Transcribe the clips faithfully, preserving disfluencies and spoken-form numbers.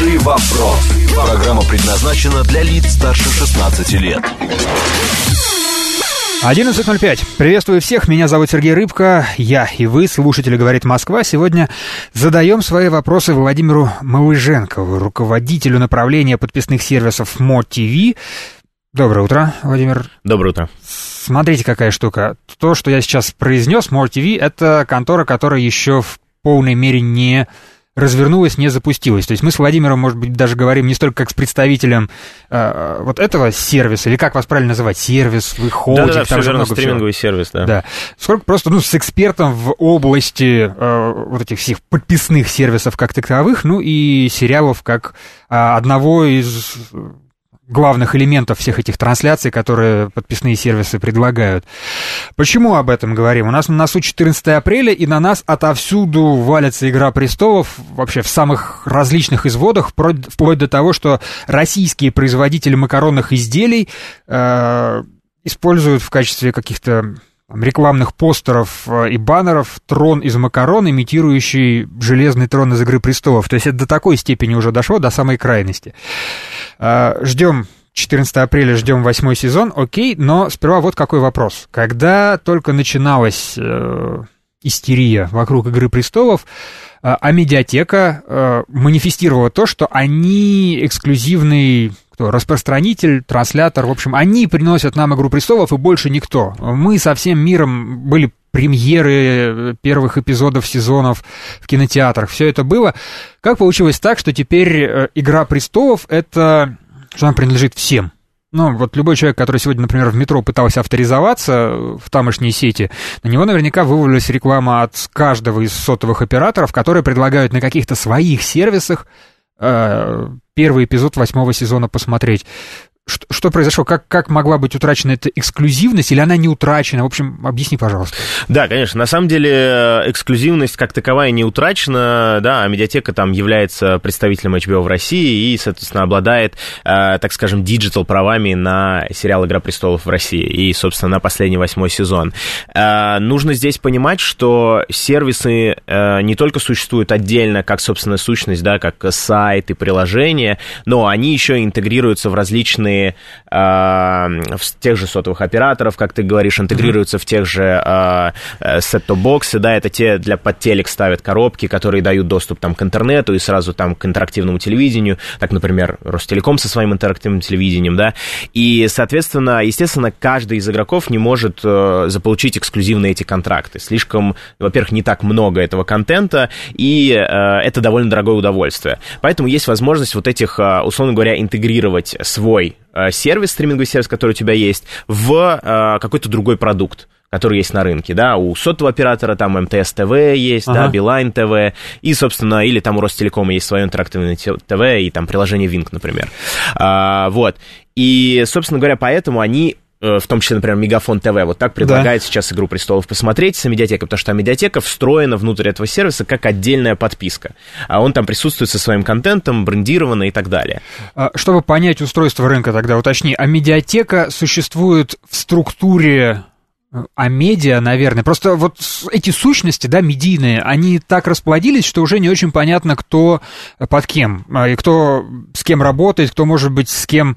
Хороший вопрос. Программа предназначена для лиц старше шестнадцати лет. одиннадцать ноль пять. Приветствую всех, меня зовут Сергей Рыбко. Я и вы, слушатели «Говорит Москва», сегодня задаем свои вопросы Владимиру Малыженкову, руководителю направления подписных сервисов МО-ТВ. Доброе утро, Владимир. Доброе утро. Смотрите, какая штука. То, что я сейчас произнес, МО-ТВ, это контора, которая еще в полной мере не развернулась, не запустилась. То есть мы с Владимиром, может быть, даже говорим не столько как с представителем э, вот этого сервиса, или как вас правильно называть, сервис, вы холдинг, да, да, там все же верно, много стриминговый всего. сервис, да. Да. Сколько просто, ну, с экспертом в области э, вот этих всех подписных сервисов как таковых, ну, и сериалов как э, одного из главных элементов всех этих трансляций, которые подписные сервисы предлагают. Почему об этом говорим? У нас на носу четырнадцатое апреля, и на нас отовсюду валится «Игра престолов», вообще в самых различных изводах, вплоть до того, что российские производители макаронных изделий э, используют в качестве каких-то рекламных постеров и баннеров трон из макарон, имитирующий железный трон из «Игры престолов». То есть это до такой степени уже дошло, до самой крайности. Ждем четырнадцатого апреля, ждем восьмой сезон, окей, но сперва вот какой вопрос. Когда только начиналась э, истерия вокруг «Игры престолов», э, Амедиатека э, манифестировала то, что они эксклюзивный кто, распространитель, транслятор, в общем, они приносят нам «Игру престолов» и больше никто. Мы со всем миром были премьеры первых эпизодов сезонов в кинотеатрах, все это было. Как получилось так, что теперь «Игра престолов» — это, что она принадлежит всем? Ну, вот любой человек, который сегодня, например, в метро пытался авторизоваться в тамошней сети, на него наверняка вывалилась реклама от каждого из сотовых операторов, которые предлагают на каких-то своих сервисах э, первый эпизод восьмого сезона посмотреть. Что, что произошло? Как, как могла быть утрачена эта эксклюзивность, или она не утрачена? В общем, объясни, пожалуйста. Да, конечно. На самом деле эксклюзивность как таковая не утрачена. Да, Амедиатека там является представителем эйч би о в России и, соответственно, обладает, э, так скажем, диджитал правами на сериал «Игра престолов» в России и, собственно, на последний восьмой сезон. Э, нужно здесь понимать, что сервисы э, не только существуют отдельно как, собственно, сущность, да, как сайт и приложение, но они еще интегрируются в различные в тех же сотовых операторов, как ты говоришь, интегрируются mm-hmm. в тех же э, сет-топ-боксы, да, это те для под телек ставят коробки, которые дают доступ там к интернету и сразу там к интерактивному телевидению, так, например, Ростелеком со своим интерактивным телевидением, да, и, соответственно, естественно, каждый из игроков не может э, заполучить эксклюзивные эти контракты, слишком, во-первых, не так много этого контента, и э, это довольно дорогое удовольствие, поэтому есть возможность вот этих, условно говоря, интегрировать свой сервис, стриминговый сервис, который у тебя есть, в э, какой-то другой продукт, который есть на рынке, да, у сотового оператора там эм тэ эс тэ вэ есть, ага. да, Билайн ТВ, и, собственно, или там у Ростелекома есть свое интерактивное ТВ и там приложение Винк, например, а, вот, и, собственно говоря, поэтому они, в том числе, например, Мегафон ТВ, вот так предлагает да. сейчас «Игру престолов» посмотреть с Амедиатекой, потому что Амедиатека встроена внутрь этого сервиса как отдельная подписка, а он там присутствует со своим контентом, брендированно и так далее. Чтобы понять устройство рынка, тогда уточни, Амедиатека существует в структуре Амедиа, наверное. Просто вот эти сущности, да, медийные, они так расплодились, что уже не очень понятно, кто под кем, и кто с кем работает, кто, может быть, с кем...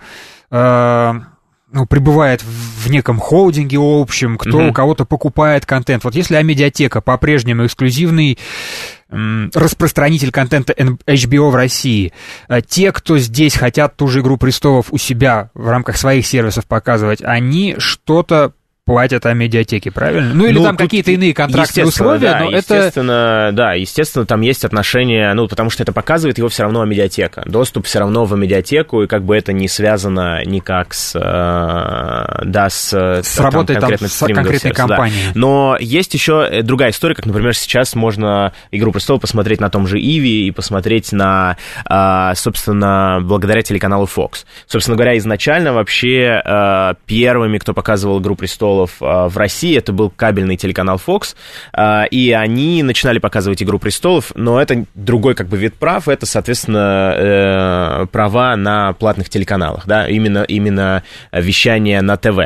ну, пребывает в неком холдинге общем, кто mm-hmm. у кого-то покупает контент. Вот если Амедиатека по-прежнему эксклюзивный м, распространитель контента эйч би о в России, те, кто здесь хотят ту же «Игру престолов» у себя в рамках своих сервисов показывать, они что-то платят Амедиатеке, правильно? Ну, или ну, там какие-то иные контрактные условия, да, но естественно, это... Да, естественно, там есть отношения, ну, потому что это показывает его все равно Амедиатека. Доступ все равно в Амедиатеку, и как бы это не связано никак с, да, с, с там, работой там, с конкретной сервиса, компанией. Да. Но есть еще другая история, как, например, сейчас можно «Игру престолов» посмотреть на том же Иви и посмотреть на, собственно, благодаря телеканалу Fox. Собственно говоря, изначально вообще первыми, кто показывал «Игру престолов» в России, это был кабельный телеканал Fox, и они начинали показывать «Игру престолов», но это другой как бы вид прав, это, соответственно, права на платных телеканалах, да, именно, именно вещание на ТВ.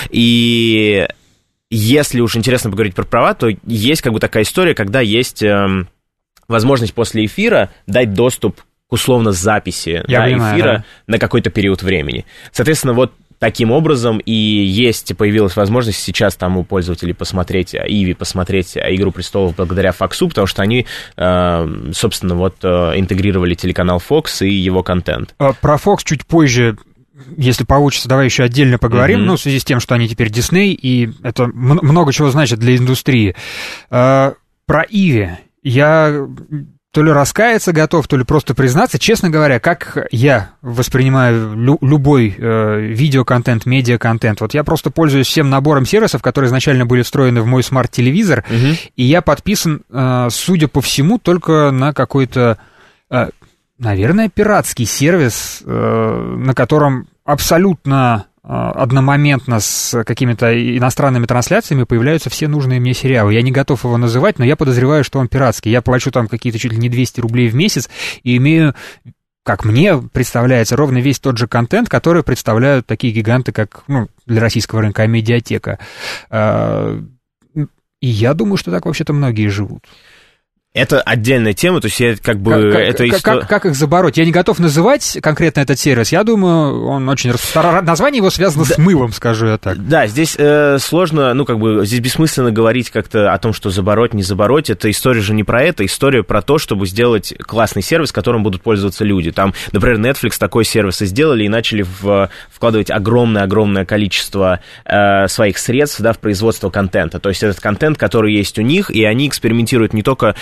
И если уж интересно поговорить про права, то есть как бы такая история, когда есть возможность после эфира дать доступ условно записи Я да, понимаю, эфира да. на какой-то период времени. Соответственно, вот таким образом и есть, появилась возможность сейчас там у пользователей посмотреть, Иви посмотреть «Игру престолов» благодаря Фоксу, потому что они, собственно, вот интегрировали телеканал Fox и его контент. Про Fox чуть позже, если получится, давай еще отдельно поговорим, mm-hmm. ну, в связи с тем, что они теперь Disney, и это много чего значит для индустрии. Про Иви я... то ли раскаяться готов, то ли просто признаться. Честно говоря, как я воспринимаю лю- любой э, видеоконтент, медиаконтент, вот я просто пользуюсь всем набором сервисов, которые изначально были встроены в мой смарт-телевизор, угу. и я подписан, э, судя по всему, только на какой-то, э, наверное, пиратский сервис, э, на котором абсолютно... одномоментно с какими-то иностранными трансляциями появляются все нужные мне сериалы. Я не готов его называть, но я подозреваю, что он пиратский. Я плачу там какие-то чуть ли не двести рублей в месяц и имею, как мне представляется, ровно весь тот же контент, который представляют такие гиганты, как, ну, для российского рынка, Амедиатека. И я думаю, что так вообще-то многие живут. Это отдельная тема, то есть я как бы... Как, это как, истор... как, как их забороть? Я не готов называть конкретно этот сервис. Я думаю, он очень... Название его связано да. с мылом, скажу я так. Да, здесь э, сложно, ну, как бы, здесь бессмысленно говорить как-то о том, что забороть, не забороть. Это история же не про это, история про то, чтобы сделать классный сервис, которым будут пользоваться люди. Там, например, Netflix такой сервис и сделали, и начали в, вкладывать огромное-огромное количество э, своих средств, да, в производство контента. То есть этот контент, который есть у них, и они экспериментируют не только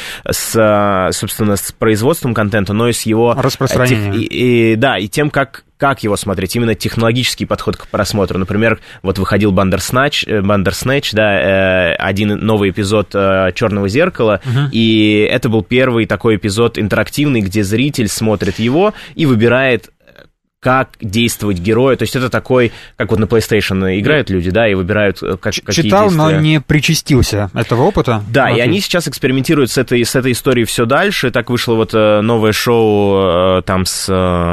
с, собственно, с производством контента, но и с его... распространением. Тех, и, и, да, и тем, как, как его смотреть, именно технологический подход к просмотру. Например, вот выходил Бандерснэч, Бандерснэч, да, один новый эпизод «Черного зеркала», uh-huh. и это был первый такой эпизод интерактивный, где зритель смотрит его и выбирает, как действовать герою. То есть это такой, как вот на PlayStation играют люди, да, и выбирают, как, Ч- какие Читал, действия. но не причастился этого опыта. Да, Окей. И они сейчас экспериментируют с этой, с этой историей все дальше. Так вышло вот новое шоу там с,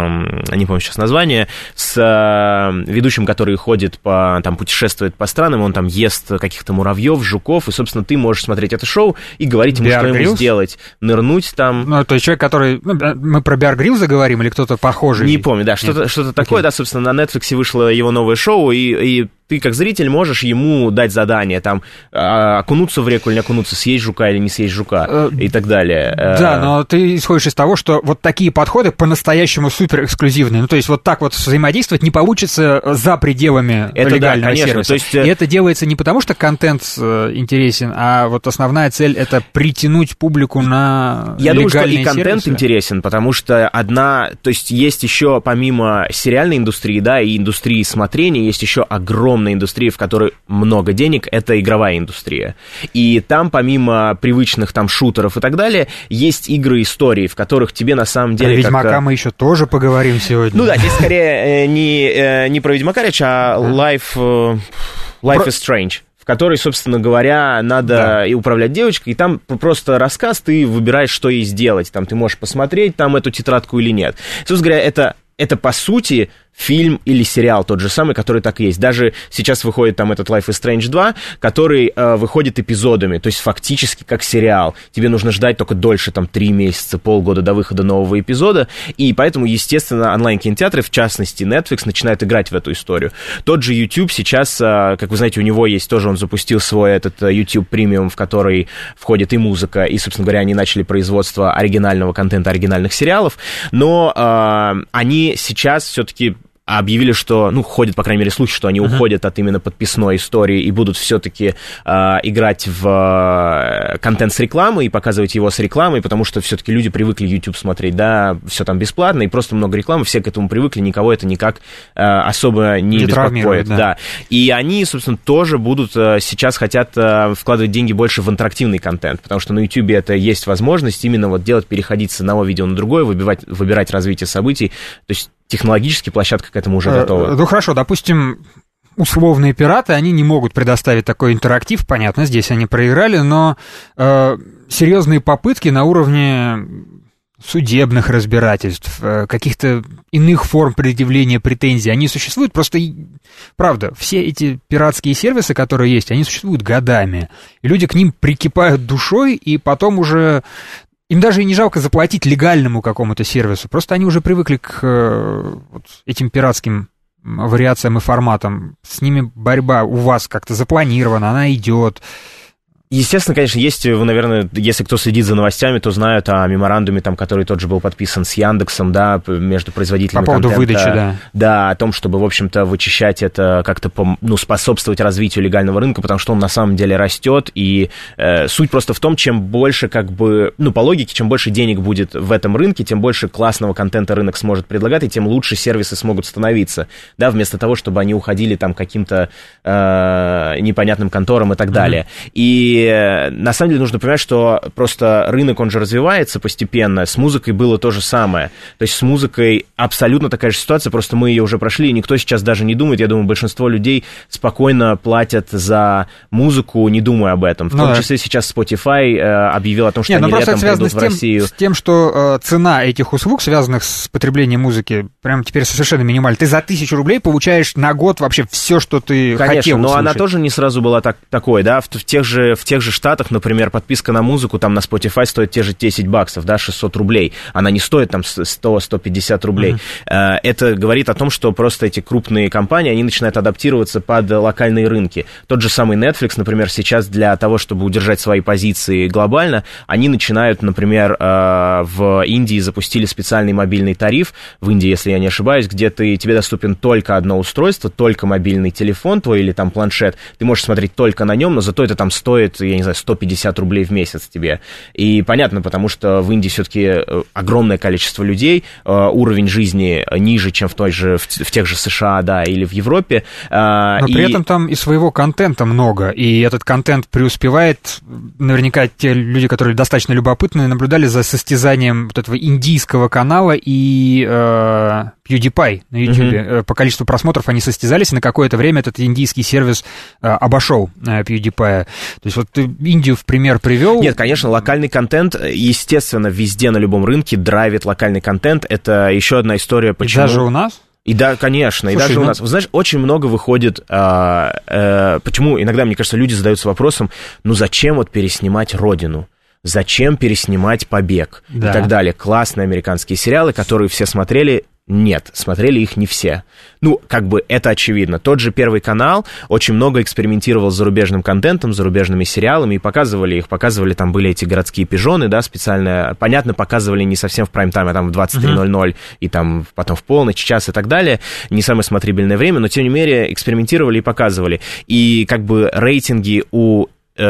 не помню сейчас название, с ведущим, который ходит по, там, путешествует по странам, он там ест каких-то муравьев, жуков, и, собственно, ты можешь смотреть это шоу и говорить ему, что ему сделать. Нырнуть там. Ну, то есть человек, который... Ну, мы про Беар Гриллза говорим или кто-то похожий? Не помню, да, что-то Что-то такое, okay. да, собственно, на Netflix вышло его новое шоу, и, и ты, как зритель, можешь ему дать задание, там, окунуться в реку или не окунуться, съесть жука или не съесть жука, uh, и так далее. Да, но ты исходишь из того, что вот такие подходы по-настоящему супер эксклюзивные. Ну, то есть вот так вот взаимодействовать не получится за пределами это легального да, сервиса. То есть... И это делается не потому, что контент интересен, а вот основная цель — это притянуть публику на Я легальные думаю, что и контент сервисы. Интересен, потому что одна... То есть есть еще, помимо сериальной индустрии, да, и индустрии смотрения, есть еще огромная индустрия, в которой много денег, это игровая индустрия. И там, помимо привычных там шутеров и так далее, есть игры-истории, в которых тебе на самом деле... Про Ведьмака как... мы еще тоже поговорим сегодня. Ну да, здесь скорее не, не про Ведьмака речь, а Life, Life про... is Strange. В которой, собственно говоря, надо да. и управлять девочкой, и там просто рассказ, ты выбираешь, что ей сделать. Там ты можешь посмотреть там эту тетрадку или нет. Собственно говоря, это, это по сути... фильм или сериал тот же самый, который так и есть. Даже сейчас выходит там этот Life is Strange два, который э, выходит эпизодами, то есть фактически как сериал. Тебе нужно ждать только дольше, там, три месяца, полгода до выхода нового эпизода, и поэтому, естественно, онлайн-кинотеатры, в частности Netflix, начинают играть в эту историю. Тот же YouTube сейчас, э, как вы знаете, у него есть тоже, он запустил свой этот YouTube Premium, в который входит и музыка, и, собственно говоря, они начали производство оригинального контента, оригинальных сериалов, но э, они сейчас все-таки объявили, что, ну, ходят, по крайней мере, слухи, что они uh-huh. уходят от именно подписной истории и будут все-таки э, играть в э, контент с рекламой и показывать его с рекламой, потому что все-таки люди привыкли YouTube смотреть, да, все там бесплатно, и просто много рекламы, все к этому привыкли, никого это никак э, особо не, не беспокоит. Да. Да. И они, собственно, тоже будут э, сейчас хотят э, вкладывать деньги больше в интерактивный контент, потому что на YouTube это есть возможность именно вот делать, переходить с одного видео на другое, выбирать, выбирать развитие событий, то есть технологически площадка к этому уже готова. Ну хорошо, допустим, условные пираты, они не могут предоставить такой интерактив, понятно, здесь они проиграли, но э, серьезные попытки на уровне судебных разбирательств, э, каких-то иных форм предъявления претензий, они существуют, просто, правда, все эти пиратские сервисы, которые есть, они существуют годами, и люди к ним прикипают душой, и потом уже... им даже и не жалко заплатить легальному какому-то сервису, просто они уже привыкли к э, вот, этим пиратским вариациям и форматам. С ними борьба у вас как-то запланирована, она идет. Естественно, конечно, есть, вы, наверное, если кто следит за новостями, то знают о меморандуме, там, который тот же был подписан с Яндексом, да, между производителями по поводу контента. выдачи, да. Да, о том, чтобы, в общем-то, вычищать это, как-то, ну, способствовать развитию легального рынка, потому что он на самом деле растет, и э, суть просто в том, чем больше, как бы, ну, по логике, чем больше денег будет в этом рынке, тем больше классного контента рынок сможет предлагать, и тем лучше сервисы смогут становиться, да, вместо того, чтобы они уходили там каким-то э, непонятным конторам и так далее. Mm-hmm. И И на самом деле нужно понимать, что просто рынок, он же развивается постепенно, с музыкой было то же самое. То есть с музыкой абсолютно такая же ситуация, просто мы ее уже прошли, и никто сейчас даже не думает, я думаю, большинство людей спокойно платят за музыку, не думая об этом. В ну, том да. числе сейчас Spotify э, объявил о том, что Нет, они летом придут в Россию. С тем, что э, цена этих услуг, связанных с потреблением музыки, прям теперь совершенно минимальна. Ты за тысячу рублей получаешь на год вообще все, что ты Конечно, хотел услышать. Но она тоже не сразу была так, такой, да, в, в тех же... В тех же Штатах, например, подписка на музыку там на Spotify стоит те же десять баксов, да, шестьсот рублей. Она не стоит там сто - сто пятьдесят рублей. Mm-hmm. Это говорит о том, что просто эти крупные компании, они начинают адаптироваться под локальные рынки. Тот же самый Netflix, например, сейчас для того, чтобы удержать свои позиции глобально, они начинают, например, в Индии запустили специальный мобильный тариф, в Индии, если я не ошибаюсь, где ты, тебе доступен только одно устройство, только мобильный телефон твой или там планшет, ты можешь смотреть только на нем, но зато это там стоит, я не знаю, сто пятьдесят рублей в месяц тебе. И понятно, потому что в Индии все-таки огромное количество людей, уровень жизни ниже, чем в, той же, в тех же США, да, или в Европе. Но и... при этом там и своего контента много, и этот контент преуспевает. Наверняка те люди, которые достаточно любопытны, наблюдали за состязанием вот этого индийского канала и э, PewDiePie на YouTube. Mm-hmm. По количеству просмотров они состязались, и на какое-то время этот индийский сервис э, обошел э, PewDiePie. То есть вот ты Индию в пример привел. Нет, конечно, локальный контент, естественно, везде на любом рынке драйвит локальный контент. Это еще одна история, почему... И даже у нас? И да, конечно, Слушай, и даже ну... у нас. Вы знаешь, очень много выходит... А, а, почему иногда, мне кажется, люди задаются вопросом, ну зачем вот переснимать «Родину»? Зачем переснимать «Побег» да. и так далее? Классные американские сериалы, которые все смотрели... Нет, смотрели их не все. Ну, как бы это очевидно. Тот же Первый канал очень много экспериментировал с зарубежным контентом, с зарубежными сериалами, и показывали их. Показывали, там были эти городские пижоны, да, специально. Понятно, показывали не совсем в прайм-тайме, а там в двадцать три ноль ноль, uh-huh. и там потом в полночь, час и так далее. Не самое смотрибельное время, но, тем не менее, экспериментировали и показывали. И как бы рейтинги у...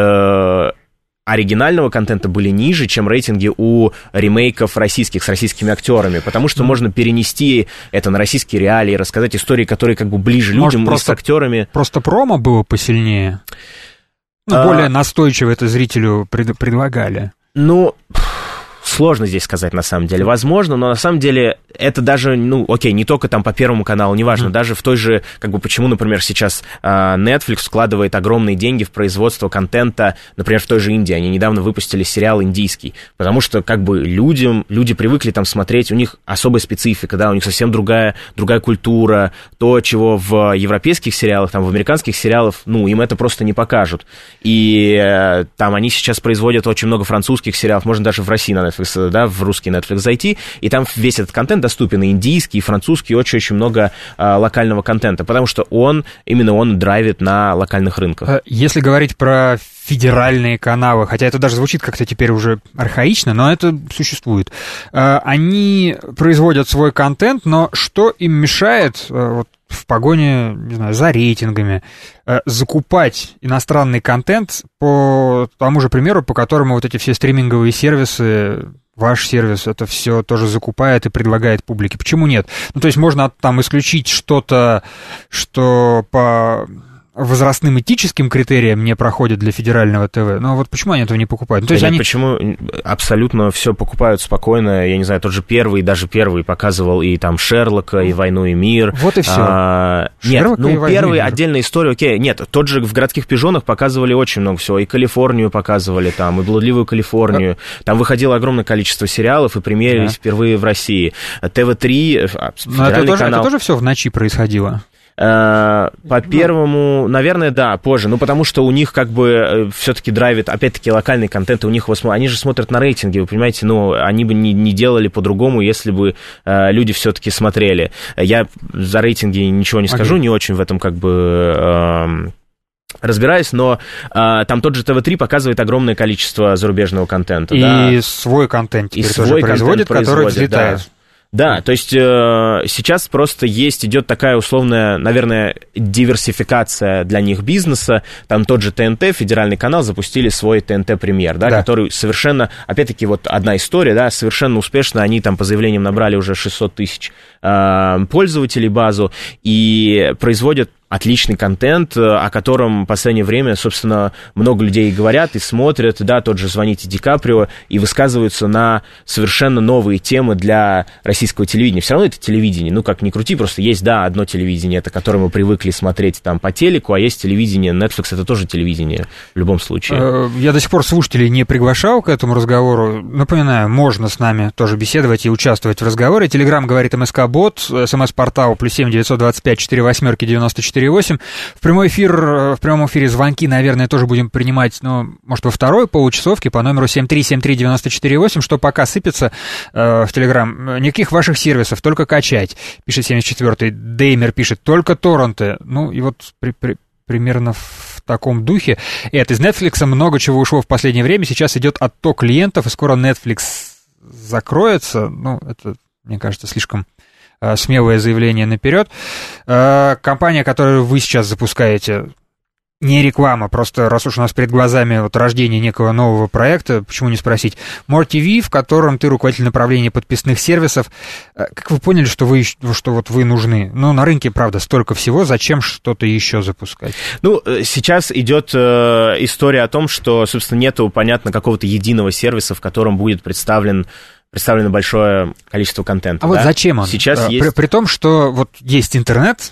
Э- оригинального контента были ниже, чем рейтинги у ремейков российских с российскими актерами, потому что mm. можно перенести это на российские реалии, рассказать истории, которые как бы ближе Может, людям просто, и с актерами. Просто промо было посильнее? Ну, а... более настойчиво это зрителю пред, предлагали. Ну... Сложно здесь сказать, на самом деле. Возможно, но на самом деле это даже, ну, окей, не только там по Первому каналу, неважно, mm. даже в той же, как бы, почему, например, сейчас э, Netflix вкладывает огромные деньги в производство контента, например, в той же Индии. Они недавно выпустили сериал индийский, потому что, как бы, людям, люди привыкли там смотреть, у них особая специфика, да, у них совсем другая, другая культура, то, чего в европейских сериалах, там, в американских сериалах, ну, им это просто не покажут. И э, там они сейчас производят очень много французских сериалов, можно даже в России на Netflix, да, в русский Netflix зайти, и там весь этот контент доступен, и индийский, и французский, очень-очень много а, локального контента, потому что он, именно он драйвит на локальных рынках. Если говорить про федеральные каналы, хотя это даже звучит как-то теперь уже архаично, но это существует, они производят свой контент, но что им мешает вот, в погоне, не знаю, за рейтингами, закупать иностранный контент по тому же примеру, по которому вот эти все стриминговые сервисы, ваш сервис, это все тоже закупает и предлагает публике. Почему нет? Ну, то есть можно там исключить что-то, что по возрастным этическим критериям не проходит для федерального ТВ. Но вот почему они этого не покупают? Ну, то есть нет, они... Почему абсолютно все покупают спокойно? Я не знаю, тот же первый, даже первый показывал и там Шерлока, и Войну и мир. Вот и все. А, нет, ну первый отдельная история, окей. Нет, тот же в городских пижонах показывали очень много всего. И Калифорнию показывали там, и Блудливую Калифорнию. А... Там выходило огромное количество сериалов и премьерились да. впервые в России. ТВ три, федеральный это тоже, канал. Это тоже все в ночи происходило? По первому, наверное, да, позже. Ну, потому что у них как бы все-таки драйвит, опять-таки, локальный контент, и у них, они же смотрят на рейтинги, вы понимаете, ну, они бы не, не делали по-другому, если бы люди все-таки смотрели. Я за рейтинги ничего не скажу, okay. не очень в этом как бы... разбираюсь, но а, там тот же тэ вэ три показывает огромное количество зарубежного контента. И да. свой контент теперь и тоже свой производит, который производит, взлетает. Да. Да, то есть э, сейчас просто есть, идет такая условная, наверное, диверсификация для них бизнеса. Там тот же тэ эн тэ, федеральный канал, запустили свой тэ эн тэ Премьер, да, да. который совершенно, опять-таки, вот одна история, да, совершенно успешно, они там по заявлениям набрали уже шестьсот тысяч э, пользователей базу и производят отличный контент, о котором в последнее время, собственно, много людей говорят и смотрят, да, тот же «Звоните Ди Каприо», и высказываются на совершенно новые темы для российского телевидения. Все равно это телевидение, ну, как ни крути, просто есть, да, одно телевидение, это которое мы привыкли смотреть там по телеку, а есть телевидение, Netflix, это тоже телевидение в любом случае. Я до сих пор слушателей не приглашал к этому разговору. Напоминаю, можно с нами тоже беседовать и участвовать в разговоре. Телеграм говорит МСК-бот, СМС-портал плюс семь девятьсот двадцать пять четыре восьмерки девяносто четыре восемь. В прямой эфир, в прямом эфире звонки, наверное, тоже будем принимать, ну, может, во второй получасовке по номеру семь три семь три девять четыре восемь, что пока сыпется э, в Телеграм. Никаких ваших сервисов, только качать, пишет семьдесят четвёртый. Деймер пишет, только торренты. Ну, и вот при, при, примерно в таком духе. Это из Netflix много чего ушло в последнее время. Сейчас идет отток клиентов, и скоро Netflix закроется. Ну, это, мне кажется, слишком... смелое заявление наперед. Компания, которую вы сейчас запускаете, не реклама, просто раз уж у нас перед глазами вот рождение некого нового проекта, почему не спросить, More ти ви, в котором ты руководитель направления подписных сервисов. Как вы поняли, что вы, что вот вы нужны? Ну, на рынке, правда, столько всего, зачем что-то еще запускать? Ну, сейчас идет э, история о том, что, собственно, нету, понятно, какого-то единого сервиса, в котором будет представлен представлено большое количество контента. А да? Вот зачем он? Сейчас при, есть... при том, что вот есть интернет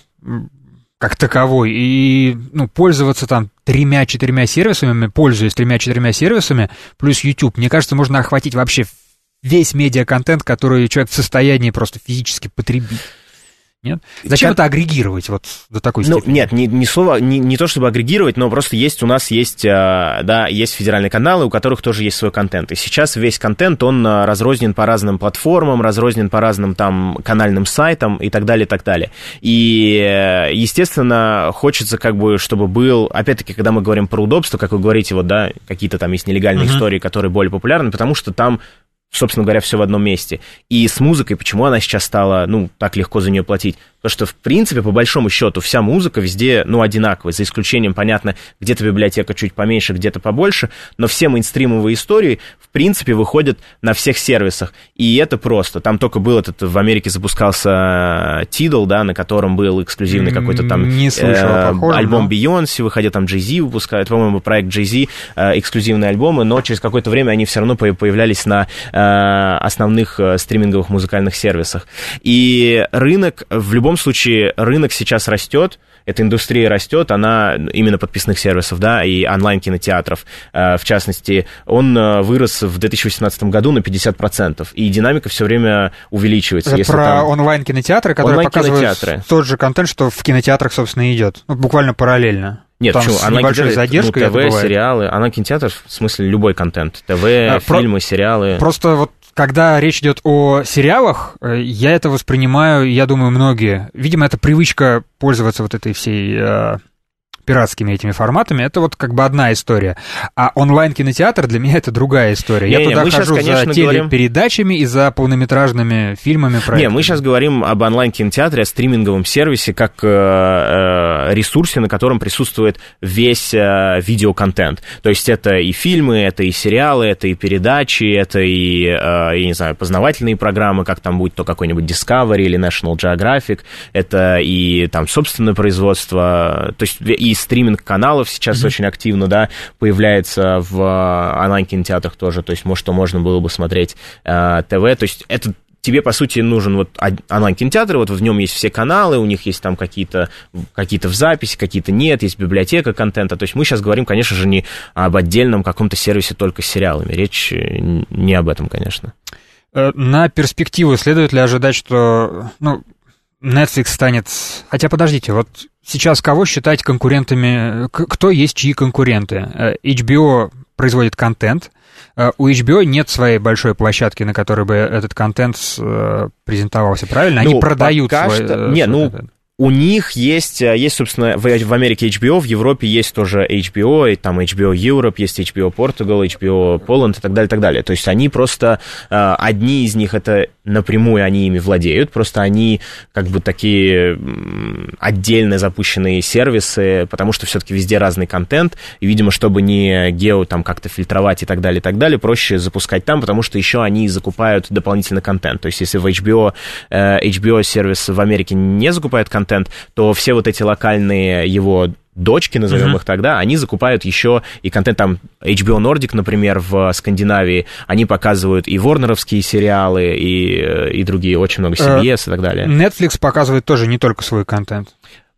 как таковой, и ну, пользоваться там тремя-четырьмя сервисами, пользуясь тремя-четырьмя сервисами, плюс YouTube, мне кажется, можно охватить вообще весь медиаконтент, который человек в состоянии просто физически потребить. Нет? Зачем это агрегировать вот до такой степени? Ну, нет, не, не слово, не, не то чтобы агрегировать, но просто есть у нас есть, да, есть федеральные каналы, у которых тоже есть свой контент. И сейчас весь контент, он разрознен по разным платформам, разрознен по разным там канальным сайтам и так далее, и так далее. И, естественно, хочется как бы, чтобы был, опять-таки, когда мы говорим про удобство, как вы говорите, вот, да, какие-то там есть нелегальные uh-huh. истории, которые более популярны, потому что там, собственно говоря, все в одном месте. И с музыкой, почему она сейчас стала, ну, так легко за нее платить? Потому что, в принципе, по большому счету, вся музыка везде, ну, одинаковая, за исключением, понятно, где-то библиотека чуть поменьше, где-то побольше, но все мейнстримовые истории, в принципе, выходят на всех сервисах. И это просто. Там только был этот, в Америке запускался Tidal, да, на котором был эксклюзивный какой-то там Не слышал, э, похоже, альбом но... Бейонсе, выходил там Jay-Z, выпускает, по-моему, проект Jay-Z, э, эксклюзивные альбомы, но через какое-то время они все равно появлялись на э, основных э, стриминговых музыкальных сервисах. И рынок, в любом случае, рынок сейчас растет, эта индустрия растет, она именно подписных сервисов, да, и онлайн-кинотеатров, в частности, он вырос в две тысячи восемнадцатом году на пятьдесят процентов, и динамика все время увеличивается. Это про там... онлайн-кинотеатры, которые показывают тот же контент, что в кинотеатрах, собственно, идет, ну, буквально параллельно. Нет, там почему? С небольшой задержкой, ну, ТВ, сериалы, онлайн-кинотеатр, в смысле, любой контент, ТВ, а, фильмы, про... сериалы. Просто вот когда речь идет о сериалах, я это воспринимаю, я думаю, многие. Видимо, это привычка пользоваться вот этой всей э, пиратскими этими форматами. Это вот как бы одна история. А онлайн-кинотеатр для меня это другая история. Не, я не, туда хожу сейчас, конечно, за телепередачами говорим... и за полнометражными фильмами. Проектами. Не, мы сейчас говорим об онлайн-кинотеатре, о стриминговом сервисе, как э, э, ресурсе, на котором присутствует весь э, видеоконтент. То есть это и фильмы, это и сериалы, это и передачи, это и, э, я не знаю, познавательные программы, как там будет то какой-нибудь Discovery или National Geographic, это и там собственное производство, то есть и стриминг каналов сейчас mm-hmm. очень активно, да, появляется в онлайн-кинотеатрах тоже, то есть, может, что можно было бы смотреть э, ТВ, то есть это тебе, по сути, нужен вот онлайн-кинотеатр, вот в нем есть все каналы, у них есть там какие-то, какие-то в записи, какие-то нет, есть библиотека контента, то есть мы сейчас говорим, конечно же, не об отдельном каком-то сервисе только с сериалами, речь не об этом, конечно. На перспективу следует ли ожидать, что, ну, Netflix станет... Хотя, подождите, вот сейчас кого считать конкурентами? Кто есть чьи конкуренты? эйч би о производит контент. У эйч би о нет своей большой площадки, на которой бы этот контент презентовался, правильно? Они ну, продают свой, что... свой Не, ну, контент. У них есть, есть, собственно, в Америке эйч би о, в Европе есть тоже эйч би о, и там эйч би о Europe, есть эйч би о Portugal, эйч би о Poland и так далее, и так далее. То есть они просто, одни из них это напрямую, они ими владеют, просто они как бы такие отдельно запущенные сервисы, потому что все-таки везде разный контент, и, видимо, чтобы не гео там как-то фильтровать и так далее, и так далее, проще запускать там, потому что еще они закупают дополнительный контент. То есть если в эйч би о, эйч би о сервис в Америке не закупает контент, то все вот эти локальные его дочки, назовем uh-huh. их тогда, они закупают еще и контент, там, эйч би о Nordic, например, в Скандинавии, они показывают и ворнеровские сериалы, и, и другие, очень много си би эс uh, и так далее. Netflix показывает тоже не только свой контент.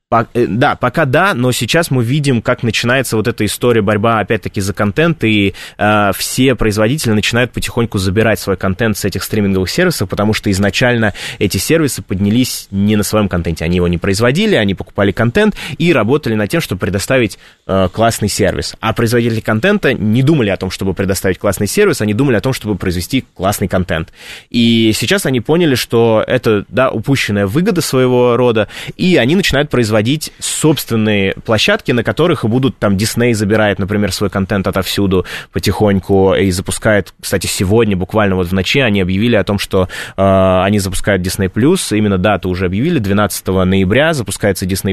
Да, пока да, но сейчас мы видим, как начинается вот эта история, борьба, опять-таки, за контент, и э, все производители начинают потихоньку забирать свой контент с этих стриминговых сервисов, потому что изначально эти сервисы поднялись не на своем контенте, они его не производили, они покупали контент и работали над тем, чтобы предоставить э, классный сервис. А производители контента не думали о том, чтобы предоставить классный сервис, они думали о том, чтобы произвести классный контент. И сейчас они поняли, что это, да, упущенная выгода своего рода, и они начинают производить собственные площадки, на которых и будут, там, Disney забирает, например, свой контент отовсюду потихоньку и запускает, кстати, сегодня, буквально вот в ночи, они объявили о том, что э, они запускают Disney+, именно дату уже объявили, двенадцатого ноября запускается Disney+,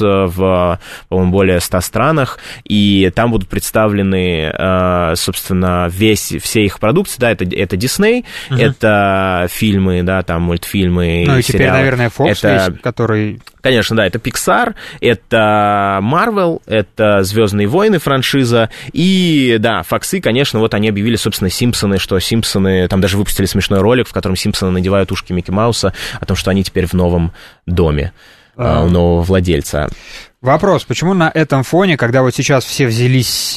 в, по-моему, более ста странах, и там будут представлены, э, собственно, весь, все их продукции, да, это, это Disney, угу. это фильмы, да, там, мультфильмы, ну и сериалы. Теперь, наверное, Fox это... есть, который... Конечно, да, это Pixar, это Marvel, это «Звездные войны» франшиза, и, да, Фоксы, конечно, вот они объявили, собственно, «Симпсоны», что «Симпсоны», там даже выпустили смешной ролик, в котором Симпсоны надевают ушки Микки Мауса, о том, что они теперь в новом доме а... у нового владельца. Вопрос, почему на этом фоне, когда вот сейчас все взялись...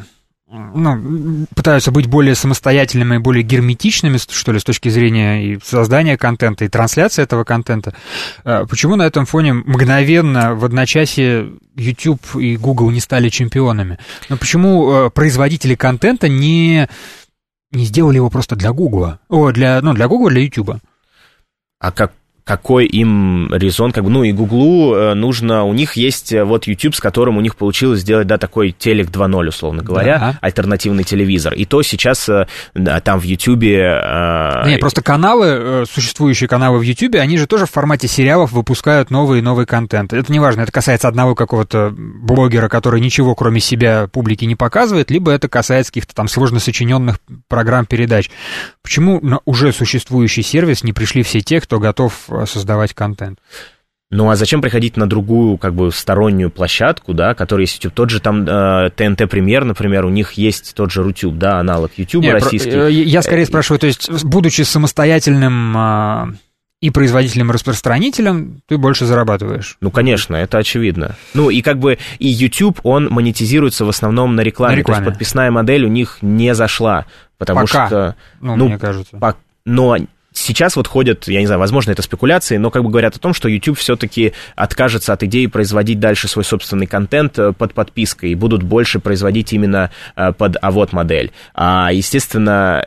ну, пытаются быть более самостоятельными и более герметичными, что ли, с точки зрения и создания контента, и трансляции этого контента. Почему на этом фоне мгновенно в одночасье YouTube и Google не стали чемпионами? Но почему производители контента не, не сделали его просто для Google? О, для, ну, для Google, для YouTube. А как? Какой им резон, как бы, ну, и Гуглу нужно, у них есть вот YouTube, с которым у них получилось сделать, да, такой телек два ноль, условно говоря, да. альтернативный телевизор, и то сейчас да, там в YouTube... Не, просто каналы, существующие каналы в YouTube, они же тоже в формате сериалов выпускают новый и новый контент. Это не важно, это касается одного какого-то блогера, который ничего кроме себя публике не показывает, либо это касается каких-то там сложно сочиненных программ-передач. Почему на уже существующий сервис не пришли все те, кто готов создавать контент? Ну, а зачем приходить на другую, как бы, стороннюю площадку, да, которая есть YouTube? Тот же там э, тэ эн тэ Премьер, например, у них есть тот же Рутюб, да, аналог YouTube не, российский. Про, я скорее спрашиваю, то есть, будучи самостоятельным э, и производителем, и распространителем, ты больше зарабатываешь? Ну, конечно, это очевидно. Ну, и как бы и YouTube, он монетизируется в основном на рекламе. На рекламе. То есть подписная модель у них не зашла, потому Пока. что... Ну, ну, мне кажется. По, но... Сейчас вот ходят, я не знаю, возможно, это спекуляции, но как бы говорят о том, что YouTube все-таки откажется от идеи производить дальше свой собственный контент под подпиской и будут больше производить именно под АВОД-модель. А, естественно,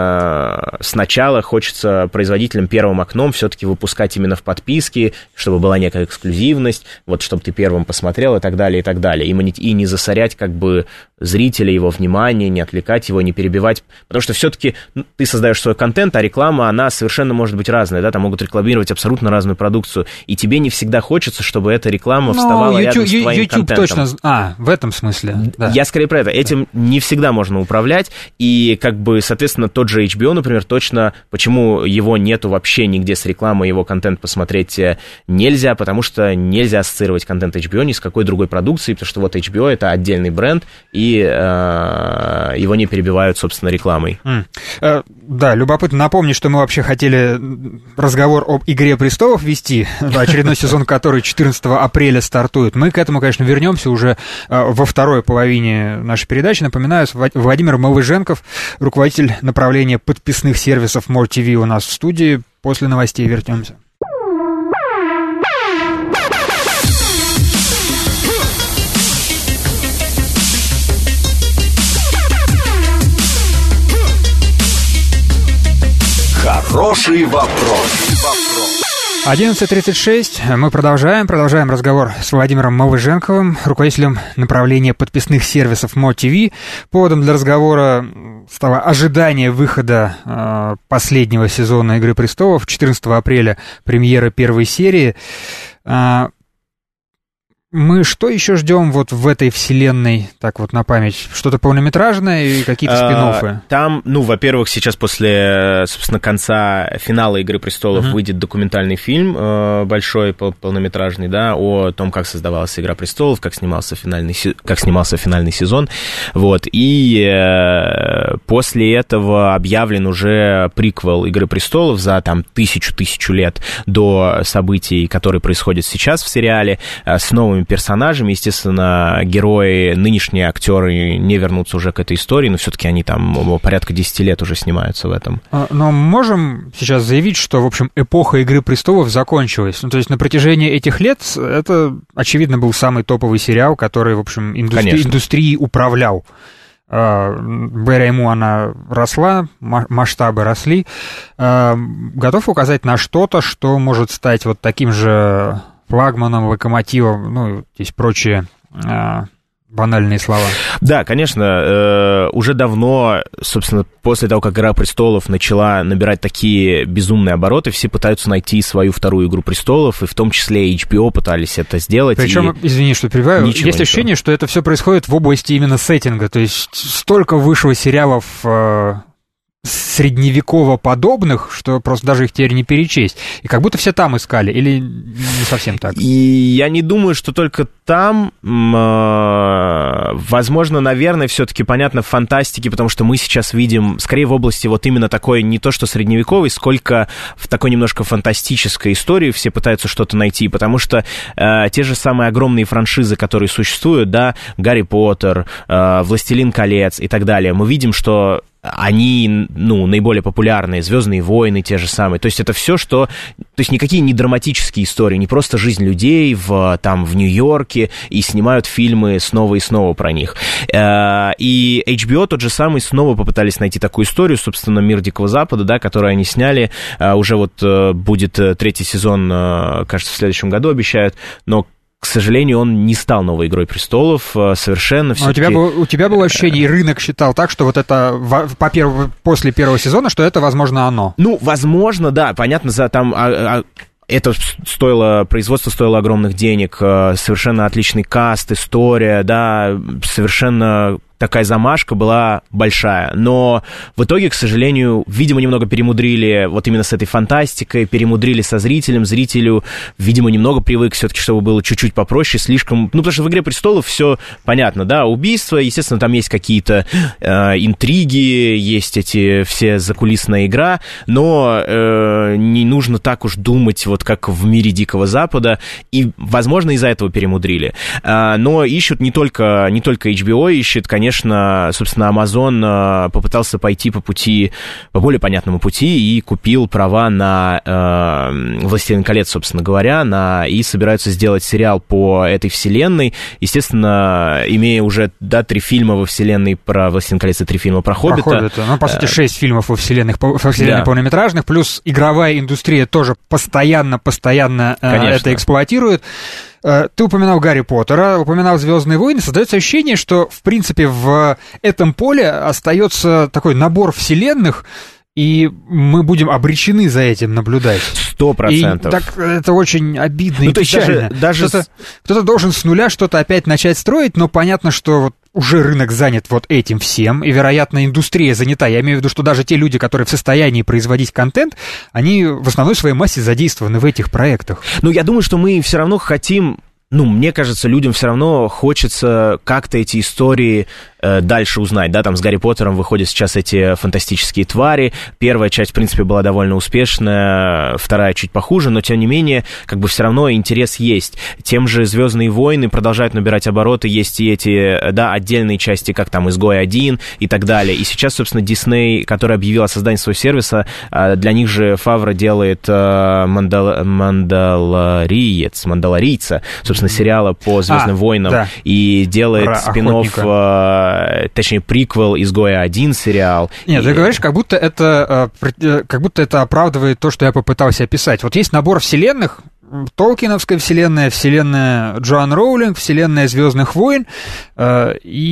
сначала хочется производителям первым окном все-таки выпускать именно в подписке, чтобы была некая эксклюзивность, вот чтобы ты первым посмотрел и так далее, и так далее. И не засорять как бы зрителя, его внимание, не отвлекать его, не перебивать. Потому что все-таки ты создаешь свой контент, а реклама, она совершенно может быть разная, да, там могут рекламировать абсолютно разную продукцию, и тебе не всегда хочется, чтобы эта реклама вставала ну, рядом YouTube, с твоим YouTube контентом. Точно, а, в этом смысле, да. Я скорее про это, этим да. не всегда можно управлять, и как бы, соответственно, тот же эйч би о, например, точно, почему его нету вообще нигде с рекламой, его контент посмотреть нельзя, потому что нельзя ассоциировать контент эйч би о ни с какой другой продукцией, потому что вот эйч би о это отдельный бренд, и э, его не перебивают, собственно, рекламой. Mm. Uh, да, любопытно напомнить, что мы вообще хотели разговор об «Игре престолов» вести, очередной сезон, который четырнадцатого апреля стартует. Мы к этому, конечно, вернемся уже во второй половине нашей передачи. Напоминаю, Владимир Малыженков, руководитель направления подписных сервисов More ти ви у нас в студии. После новостей вернемся. Хороший вопрос. одиннадцать тридцать шесть. Мы продолжаем. Продолжаем разговор с Владимиром Малыженковым, руководителем направления подписных сервисов МО-ТВ. Поводом для разговора стало ожидание выхода э, последнего сезона «Игры престолов». четырнадцатого апреля премьера первой серии. Э, Мы что еще ждем вот в этой вселенной, так вот на память? Что-то полнометражное и какие-то спин-оффы? Там, ну, во-первых, сейчас после, собственно, конца финала «Игры престолов» uh-huh. выйдет документальный фильм большой, полнометражный, да, о том, как создавалась «Игра престолов», как снимался финальный, как снимался финальный сезон, вот, и после этого объявлен уже приквел «Игры престолов» за, там, тысячу-тысячу лет до событий, которые происходят сейчас в сериале, с новыми персонажами. Естественно, герои, нынешние актеры не вернутся уже к этой истории, но все-таки они там порядка десяти лет уже снимаются в этом. Но можем сейчас заявить, что, в общем, эпоха «Игры престолов» закончилась. Ну, то есть на протяжении этих лет это, очевидно, был самый топовый сериал, который, в общем, индустри... индустрией управлял. Благодаря ему она росла, масштабы росли. Готов указать на что-то, что может стать вот таким же флагманом, локомотивом, ну, здесь прочие э, банальные слова. Да, конечно, э, уже давно, собственно, после того, как «Игра престолов» начала набирать такие безумные обороты, все пытаются найти свою вторую «Игру престолов», и в том числе эйч би о пытались это сделать. Причем, извини, что перебиваю, есть ничего. Ощущение, что это все происходит в области именно сеттинга, то есть столько вышло сериалов э, средневеково-подобных, что просто даже их теперь не перечесть. И как будто все там искали, или не совсем так? И я не думаю, что только там. Возможно, наверное, все-таки понятно в фантастике, потому что мы сейчас видим, скорее в области вот именно такой, не то что средневековой, сколько в такой немножко фантастической истории все пытаются что-то найти, потому что э, те же самые огромные франшизы, которые существуют, да, Гарри Поттер, э, Властелин колец и так далее, мы видим, что они, ну, наиболее популярные, «Звездные войны» те же самые, то есть это все, что, то есть никакие не драматические истории, не просто жизнь людей в, там, в Нью-Йорке, и снимают фильмы снова и снова про них. И эйч би о тот же самый снова попытались найти такую историю, собственно, «Мир Дикого Запада», да, которую они сняли, уже вот будет третий сезон, кажется, в следующем году обещают, но к сожалению, он не стал новой «Игрой престолов» совершенно. У тебя, было, у тебя было ощущение, и рынок считал так, что вот это по перв... после первого сезона, что это, возможно, оно? Ну, возможно, да, понятно, за там... А, а... Это стоило, производство стоило огромных денег, совершенно отличный каст, история, да, совершенно такая замашка была большая, но в итоге, к сожалению, видимо, немного перемудрили вот именно с этой фантастикой, перемудрили со зрителем, зрителю, видимо, немного привык все-таки, чтобы было чуть-чуть попроще, слишком, ну, потому что в «Игре престолов» все понятно, да, убийства, естественно, там есть какие-то э, интриги, есть эти все закулисная игра, но э, не нужно так уж думать, вот как в «Мире Дикого Запада», и, возможно, из-за этого перемудрили, э, но ищут не только, не только эйч би о ищет, конечно, Конечно, собственно, Amazon попытался пойти по пути, по более понятному пути и купил права на э, «Властелин колец», собственно говоря, на, и собираются сделать сериал по этой вселенной. Естественно, имея уже, да, три фильма во вселенной про «Властелин колец» и три фильма про «Хоббита». Про «Хоббита». Ну, по сути, шесть фильмов во вселенных, во вселенной да. полнометражных, плюс игровая индустрия тоже постоянно-постоянно э, это эксплуатирует. Ты упоминал Гарри Поттера, упоминал «Звездные войны». Создается ощущение, что, в принципе, в этом поле остается такой набор вселенных, и мы будем обречены за этим наблюдать. Сто процентов. И так это очень обидно ну, и печально. Даже, даже... Кто-то, кто-то должен с нуля что-то опять начать строить, но понятно, что вот уже рынок занят вот этим всем, и, вероятно, индустрия занята. Я имею в виду, что даже те люди, которые в состоянии производить контент, они в основной своей массе задействованы в этих проектах. Ну, я думаю, что мы все равно хотим... Ну, мне кажется, людям все равно хочется как-то эти истории э, дальше узнать, да, там с Гарри Поттером выходят сейчас эти фантастические твари, первая часть, в принципе, была довольно успешная, вторая чуть похуже, но, тем не менее, как бы все равно интерес есть. Тем же «Звездные войны» продолжают набирать обороты, есть и эти, да, отдельные части, как там «Изгой один» и так далее, и сейчас, собственно, Дисней, который объявил о создании своего сервиса, э, для них же Фавро делает э, мандал... «Мандалориец», «Мандалорийца», собственно, собственно, сериала по «Звездным а, войнам» да. и делает спин-офф, э, точнее, приквел «Изгоя один» сериал. Нет, и... ты говоришь, как будто это, как будто это оправдывает то, что я попытался описать. Вот есть набор вселенных, Толкиновская вселенная, вселенная Джоан Роулинг, вселенная «Звездных войн», э,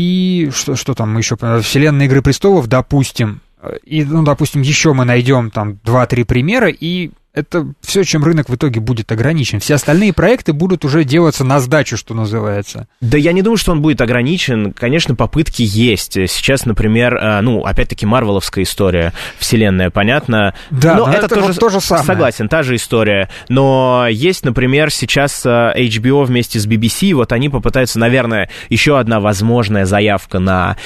и что, что там еще, вселенная «Игры престолов», допустим. И, ну, допустим, еще мы найдем там два-три примера, и это все, чем рынок в итоге будет ограничен. Все остальные проекты будут уже делаться на сдачу, что называется. Да я не думаю, что он будет ограничен. Конечно, попытки есть. Сейчас, например, ну, опять-таки, марвеловская история, вселенная, понятно. Да, но, но это, это тоже, вот то же самое. Согласен, та же история. Но есть, например, сейчас эйч би о вместе с би би си, вот они попытаются, наверное, еще одна возможная заявка на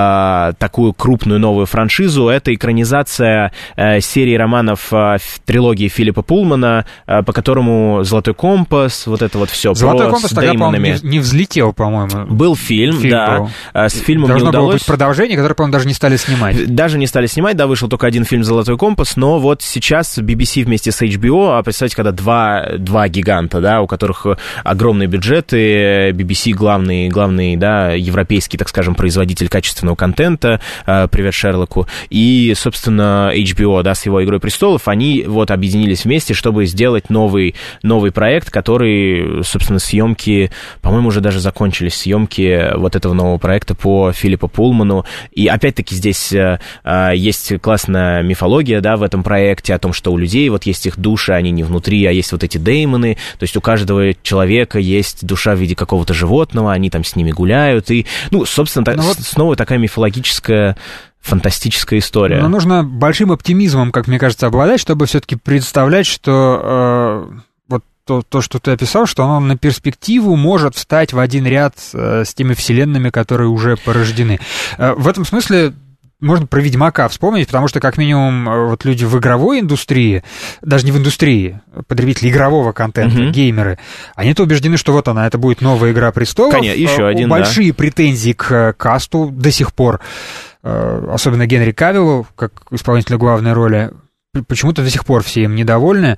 э, такую крупную новую франшизу. Это экранизация э, серии романов э, трилогии Филиппа Пулмана, по которому «Золотой компас», вот это вот все. «Золотой про компас» тогда, по-моему, не, не взлетел, по-моему. Был фильм, фильм да. Был. С фильмом Должно не удалось. было быть продолжение, которое, по-моему, даже не стали снимать. Даже не стали снимать, да, вышел только один фильм «Золотой компас», но вот сейчас би би си вместе с эйч би о, а представьте, когда два, два гиганта, да, у которых огромные бюджеты, би би си главный, главный, да, европейский, так скажем, производитель качественного контента, привет Шерлоку, и, собственно, эйч би о, да, с его «Игрой престолов», они вот объединились вместе, чтобы сделать новый, новый проект, который, собственно, съемки, по-моему, уже даже закончились съемки вот этого нового проекта по Филиппу Пулману. И опять-таки здесь э, есть классная мифология, да, в этом проекте о том, что у людей вот есть их души, они не внутри, а есть вот эти деймоны, то есть у каждого человека есть душа в виде какого-то животного, они там с ними гуляют, и, ну, собственно, ну, вот... снова такая мифологическая фантастическая история. Но нужно большим оптимизмом, как мне кажется, обладать, чтобы все-таки представлять, что э, вот то, то, что ты описал, что оно на перспективу может встать в один ряд э, с теми вселенными, которые уже порождены. Э, в этом смысле можно про «Ведьмака» вспомнить, потому что, как минимум, вот люди в игровой индустрии, даже не в индустрии, потребители игрового контента, uh-huh. геймеры, они-то убеждены, что вот она, это будет новая «Игра престолов». Конечно, еще один, большие да. претензии к касту до сих пор, особенно Генри Кавиллу, как исполнителю главной роли, почему-то до сих пор все им недовольны.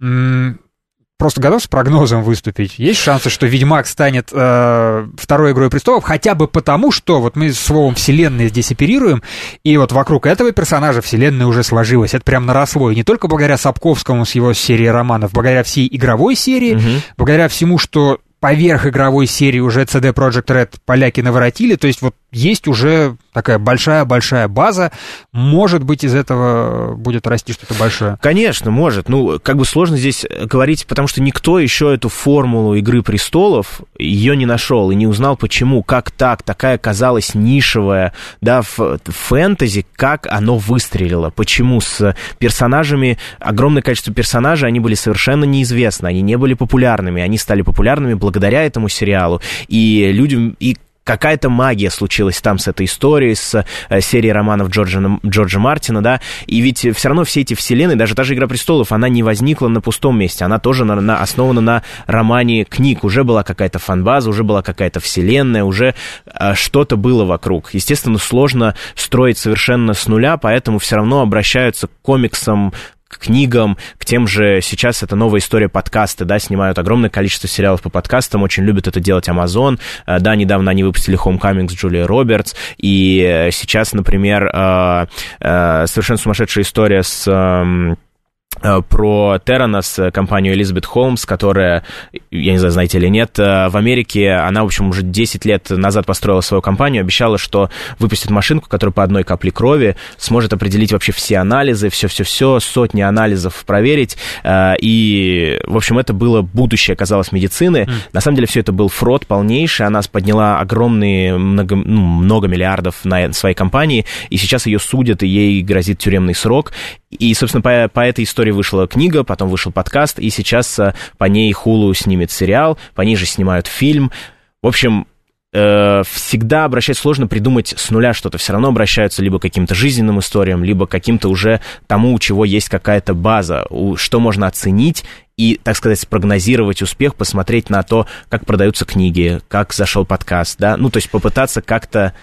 Просто готов с прогнозом выступить? Есть шансы, что «Ведьмак» станет э, второй «Игрой престолов», хотя бы потому, что вот мы словом «вселенная» здесь оперируем, и вот вокруг этого персонажа вселенная уже сложилась. Это прям наросло. И не только благодаря Сапковскому с его серией романов, благодаря всей игровой серии, угу. благодаря всему, что поверх игровой серии уже си ди Projekt Red поляки наворотили, то есть вот есть уже такая большая-большая база, может быть, из этого будет расти что-то большое. Конечно, может. Ну, как бы сложно здесь говорить, потому что никто еще эту формулу «Игры престолов» ее не нашел и не узнал, почему, как так, такая казалась нишевая, да, в фэнтези, как оно выстрелило, почему с персонажами, огромное количество персонажей, они были совершенно неизвестны, они не были популярными, они стали популярными благодаря этому сериалу, и людям, и какая-то магия случилась там с этой историей, с э, серией романов Джорджа, Джорджа Мартина, да, и ведь все равно все эти вселенные, даже та же «Игра престолов», она не возникла на пустом месте, она тоже на, на, основана на романе книг, уже была какая-то фан-база, уже была какая-то вселенная, уже э, что-то было вокруг. Естественно, сложно строить совершенно с нуля, поэтому все равно обращаются к комиксам, к книгам, к тем же, сейчас это новая история подкасты, да, снимают огромное количество сериалов по подкастам, очень любят это делать Amazon, да, недавно они выпустили Homecoming с Джулией Робертс, и сейчас, например, совершенно сумасшедшая история с... про Терранос, компанию Элизабет Холмс, которая, я не знаю, знаете или нет, в Америке она, в общем, уже десять лет назад построила свою компанию, обещала, что выпустит машинку, которая по одной капле крови сможет определить вообще все анализы, все-все-все, сотни анализов проверить, и, в общем, это было будущее, казалось, медицины. Mm. На самом деле все это был фрод полнейший, она подняла огромные, много, ну, много миллиардов на своей компании, и сейчас ее судят, и ей грозит тюремный срок. И, собственно, по, по этой истории вышла книга, потом вышел подкаст, и сейчас по ней Hulu снимет сериал, по ней же снимают фильм. В общем, э, всегда обращать сложно придумать с нуля что-то. Все равно обращаются либо к каким-то жизненным историям, либо к каким-то уже тому, у чего есть какая-то база, что можно оценить и, так сказать, спрогнозировать успех, посмотреть на то, как продаются книги, как зашел подкаст, да, ну, то есть попытаться как-то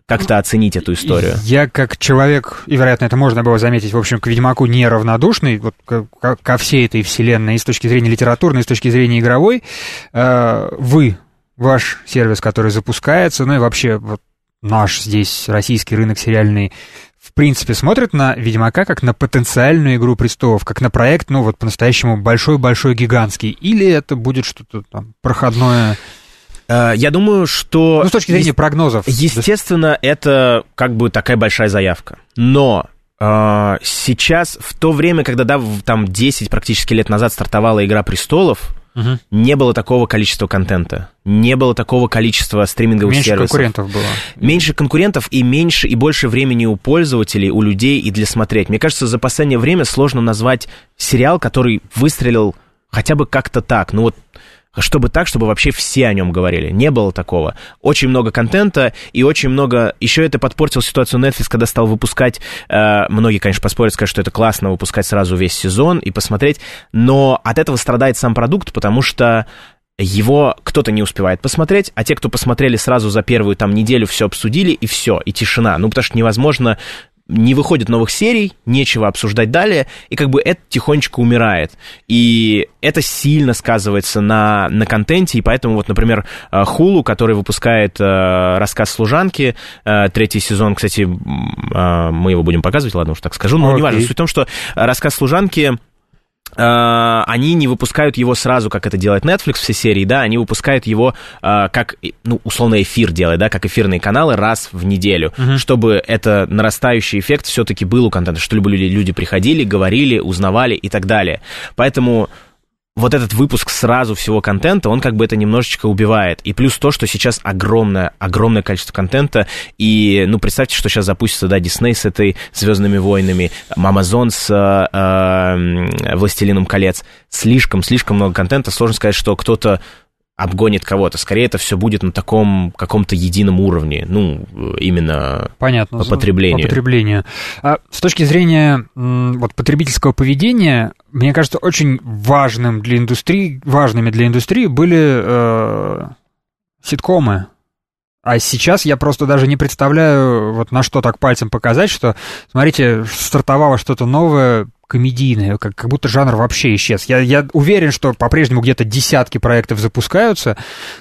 как-то оценить эту историю. Я как человек, и, вероятно, это можно было заметить, в общем, к «Ведьмаку» неравнодушный, вот ко, ко всей этой вселенной, и с точки зрения литературной, и с точки зрения игровой, э, вы, ваш сервис, который запускается, ну и вообще вот наш здесь российский рынок сериальный, в принципе, смотрит на «Ведьмака» как на потенциальную «Игру престолов», как на проект, ну вот по-настоящему большой-большой гигантский, или это будет что-то там проходное... Я думаю, что... Ну, с точки зрения е- прогнозов. Естественно, это как бы такая большая заявка. Но э, сейчас, в то время, когда, да, там десять практически лет назад стартовала «Игра престолов», угу. не было такого количества контента, не было такого количества стриминговых меньше сервисов. Меньше конкурентов было. Меньше конкурентов и меньше, и больше времени у пользователей, у людей и для смотреть. Мне кажется, за последнее время сложно назвать сериал, который выстрелил хотя бы как-то так. Ну вот, чтобы так, чтобы вообще все о нем говорили. Не было такого. Очень много контента и очень много... Еще это подпортило ситуацию Netflix, когда стал выпускать... Э, многие, конечно, поспорят, скажут, что это классно выпускать сразу весь сезон и посмотреть, но от этого страдает сам продукт, потому что его кто-то не успевает посмотреть, а те, кто посмотрели сразу за первую там неделю, все обсудили, и все, и тишина. Ну, потому что невозможно... Не выходит новых серий, нечего обсуждать далее, и как бы это тихонечко умирает. И это сильно сказывается на, на контенте, и поэтому вот, например, Hulu, который выпускает э, «Рассказ служанки», э, третий сезон, кстати, э, мы его будем показывать, ладно уж так скажу, но okay. неважно. Суть в том, что «Рассказ служанки», Uh, они не выпускают его сразу, как это делает Netflix, все серии, да, они выпускают его uh, как, ну, условно, эфир делает, да, как эфирные каналы раз в неделю, uh-huh. чтобы это нарастающий эффект все-таки был у контента, чтобы люди, люди приходили, говорили, узнавали и так далее. Поэтому вот этот выпуск сразу всего контента, он как бы это немножечко убивает. И плюс то, что сейчас огромное, огромное количество контента. И, ну, представьте, что сейчас запустится, да, Disney с этой «Звездными войнами», Amazon с э, «Властелином колец». Слишком, слишком много контента. Сложно сказать, что кто-то обгонит кого-то. Скорее, это все будет на таком каком-то едином уровне, ну, именно понятно, по потреблению. По потреблению. А с точки зрения вот, потребительского поведения, мне кажется, очень важным для индустрии, важными для индустрии были э, ситкомы. А сейчас я просто даже не представляю, вот на что так пальцем показать, что, смотрите, стартовало что-то новое, комедийное, как, как будто жанр вообще исчез. Я, я уверен, что по-прежнему где-то десятки проектов запускаются,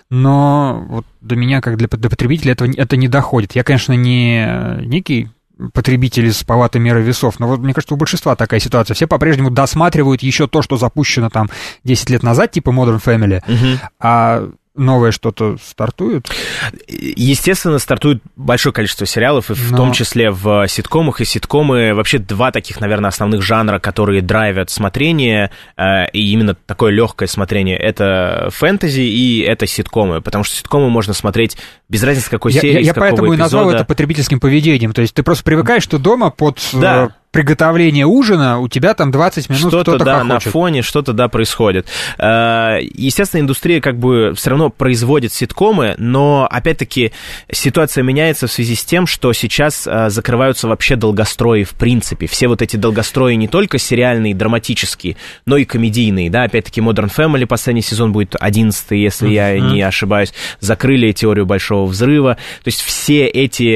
но вот до меня, как для, для потребителя, этого, это не доходит. Я, конечно, не некий потребитель из палаты меры весов, но вот мне кажется, у большинства такая ситуация. Все по-прежнему досматривают еще то, что запущено там десять лет назад, типа Modern Family, угу. а новое что-то стартует? Естественно, стартует большое количество сериалов, и в Но... том числе в ситкомах. И ситкомы вообще два таких, наверное, основных жанра, которые драйвят смотрение, э, и именно такое легкое смотрение. Это фэнтези и это ситкомы, потому что ситкомы можно смотреть без разницы, какой я, серии, я, я с какого поэтому эпизода. И назвал это потребительским поведением. То есть ты просто привыкаешь, что дома под... Да. приготовление ужина, у тебя там двадцать минут что-то, кто-то да, хохочет. На фоне что-то, да, происходит. Естественно, индустрия как бы все равно производит ситкомы, но, опять-таки, ситуация меняется в связи с тем, что сейчас закрываются вообще долгострои в принципе. Все вот эти долгострои не только сериальные, драматические, но и комедийные, да, опять-таки, Modern Family, последний сезон будет одиннадцатый, если mm-hmm. я не ошибаюсь, закрыли «Теорию большого взрыва», то есть все эти,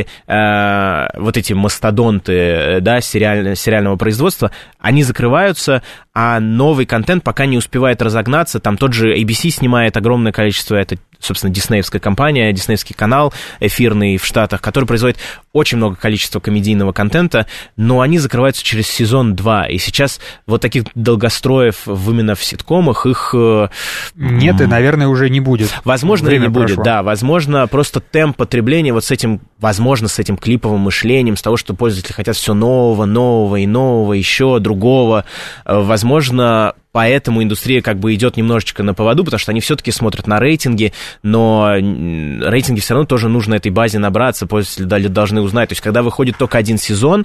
вот эти мастодонты, да, сериальные сериального производства, они закрываются, а новый контент пока не успевает разогнаться. Там тот же эй би си снимает огромное количество, это, собственно, диснеевская компания, диснеевский канал эфирный в Штатах, который производит очень много количества комедийного контента, но они закрываются через сезон два, и сейчас вот таких долгостроев именно в ситкомах их... Нет, и, наверное, уже не будет. Возможно, и не будет, прошло. Да, возможно, просто темп потребления вот с этим, возможно, с этим клиповым мышлением, с того, что пользователи хотят все нового, нового и нового, еще другого, возможно, поэтому индустрия как бы идет немножечко на поводу, потому что они все-таки смотрят на рейтинги, но рейтинги все равно тоже нужно этой базе набраться, пользователи должны узнать. То есть, когда выходит только один сезон,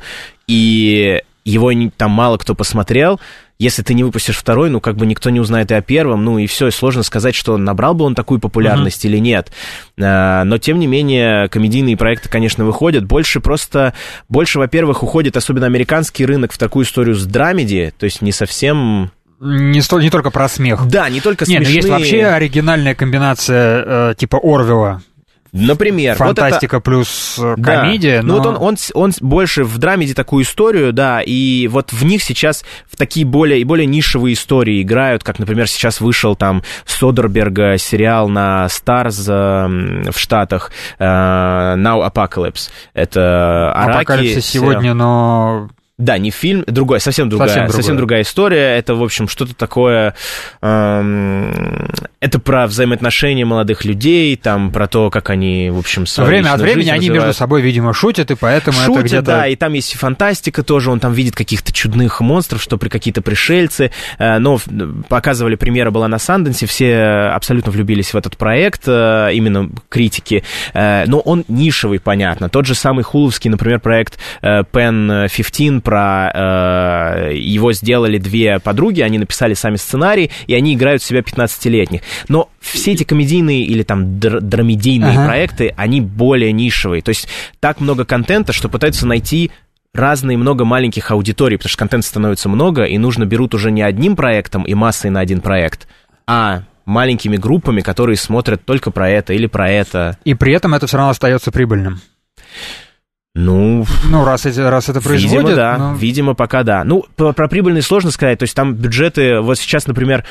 и его там мало кто посмотрел, если ты не выпустишь второй, ну, как бы никто не узнает и о первом, ну, и все, и сложно сказать, что набрал бы он такую популярность mm-hmm. или нет. Но, тем не менее, комедийные проекты, конечно, выходят. Больше просто, больше, во-первых, уходит, особенно американский рынок, в такую историю с драмеди, то есть не совсем... Не, сто, не только про смех. Да, не только смешные... Нет, но есть вообще оригинальная комбинация э, типа Орвелла. Например. Фантастика вот это... плюс комедия. Да. Но... Ну вот он, он, он больше в драме такую историю, да, и вот в них сейчас в такие более и более нишевые истории играют, как, например, сейчас вышел там Содерберга сериал на Starz э, в Штатах э, Now Apocalypse. Это Араки. Апокалипсис сегодня, но... Да, не фильм, другой, совсем другая, совсем, совсем другая история. Это, в общем, что-то такое... Эм, это про взаимоотношения молодых людей, там, про то, как они, в общем, свою время от времени они развивают. Между собой, видимо, шутят, и поэтому шутят, это где-то... да, и там есть и фантастика тоже, он там видит каких-то чудных монстров, что при какие-то пришельцы. Но показывали, премьера была на Санденсе, все абсолютно влюбились в этот проект, именно критики. Но он нишевый, понятно. Тот же самый хуловский, например, проект Pen пятнадцать, про э, его сделали две подруги, они написали сами сценарий, и они играют в себя пятнадцатилетних. Но все эти комедийные или там др- драмедийные ага. проекты, они более нишевые. То есть так много контента, что пытаются найти разные много маленьких аудиторий, потому что контента становится много, и нужно берут уже не одним проектом и массой на один проект, а маленькими группами, которые смотрят только про это или про это. И при этом это все равно остается прибыльным. Ну, ну раз, эти, раз это происходит... Видимо, да, но... видимо, пока да. Ну, про, про прибыльные сложно сказать, то есть там бюджеты... Вот сейчас, например,